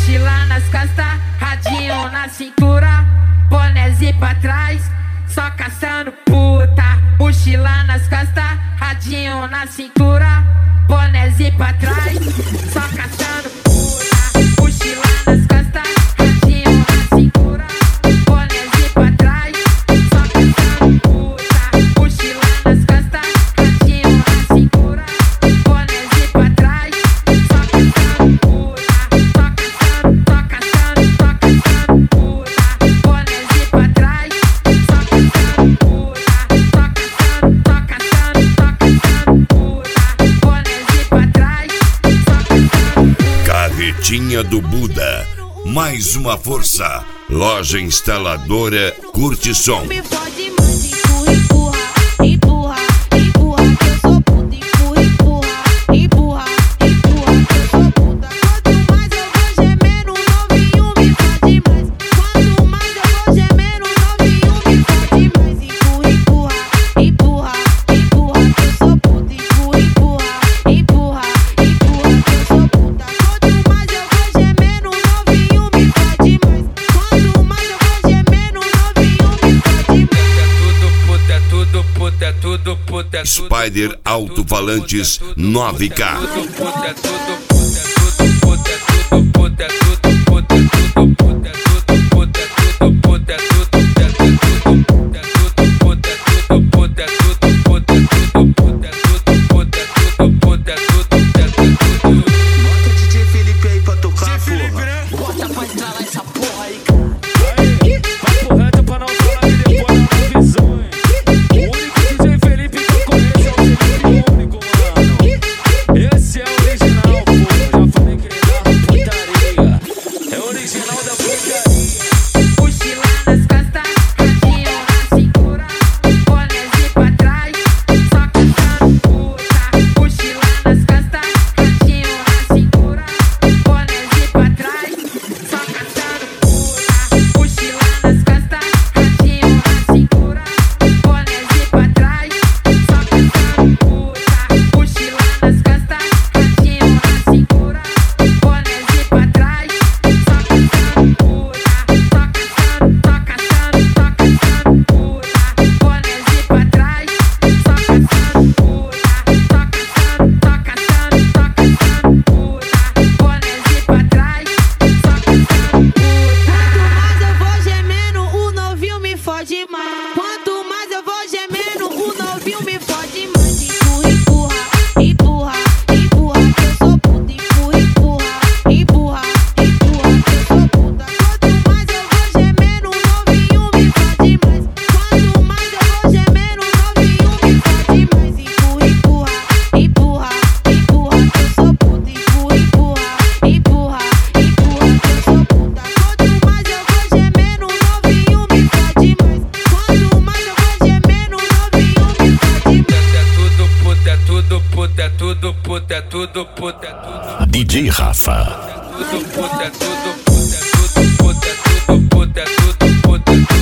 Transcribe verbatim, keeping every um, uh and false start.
mochila nas costas, radinho na cintura, bonézinho pra trás, só caçando puta. Mochila nas costas, radinho na cintura, bonézinho pra trás, só caçando puta. Mochila nas costas, radinho na cintura, bonézinho pra trás, só caçando puta. Mochila nas costas, radinho na cintura, bonézinho pra trás, só caçando puta. Só caçando, só caçando, só caçando puta. Bonézinho pra trás, só caçando puta. Só caçando, só caçando, só caçando puta. Bonézinho pra trás, só caçando puta. Carretinha do Buda, mais uma força. Loja instaladora Curte Som. Me fode mais, empurra, empurra, empurra, empurra, que eu sou puta, empurra, empurra, empurra, empurra, que eu sou puta. Quanto mais eu vou gemendo, o novinho me fode mais. Quanto mais eu vou gemendo, o novinho me fode mais. Empurra, empurra, empurra, empurra, que eu sou puta, empurra, empurra, empurra, empurra, que eu sou puta. Quanto mais eu vou gemendo, o novinho me fode mais. Quanto mais eu vou gemendo, o novinho me fode mais. É tudo puta, é tudo puta, é tudo Spider Alto-Falantes nove K. tudo puta, é tudo puta, é tudo puta, é tudo puta, é tudo puta, é tudo puta, é tudo puta, é tudo puta, é tudo puta, é tudo puta, é tudo puta, é tudo puta, é tudo puta, é tudo puta, é tudo puta, é tudo puta, é tudo, é tudo. Bota o D J Felipe aí pra tocar, Felipe, porra. né? Bota pra estralar essa porra aí, cara. Papo reto pra não falar que depois não tem visão, hein? O único D J Felipe que eu conheço é o Felipe único, mano. Esse é o original, pô. Já falei que ele dá putaria. É o original da putaria. Mochila nas costas, radinho na cintura, bonézinho pra trás, só caçando puta. Mochila nas costas, radinho na cintura, bonézinho pra trás, só caçando puta. Mochila nas costas, radinho na cintura, bonézinho pra trás, só caçando puta. Mochila nas costas, radinho na cintura, bonézinho pra trás, só caçando puta. Só caçando, só caçando, só caçando puta. Bonézinho pra trás, só caçando puta. Só caçando, só caçando, só caçando puta. Bonézinho pra trás, só caçando puta. Quanto mais eu vou gemendo, o novinho me fode mais. Empurra, empurra, empurra, empurra, que eu sou puta. Empurra, empurra, empurra, empurra, que eu sou puta. Quanto mais eu vou gemendo, o novinho me fode mais. Quanto mais eu vou gemendo, o novinho me fode mais. Empurra, empurra, empurra, empurra, que eu sou puta. Empurra, empurra, empurra, empurra, que eu sou puta. Quanto mais eu vou gemendo, o novinho me fode mais. Quanto mais eu vou gemendo, o novinho me fode mais. É tudo puta, é tudo puta, é tudo puta, é tudo puta, é tudo. D J Rafa. Tudo puta, é tudo puta, é tudo puta, é tudo puta, é tudo puta, é tudo puta.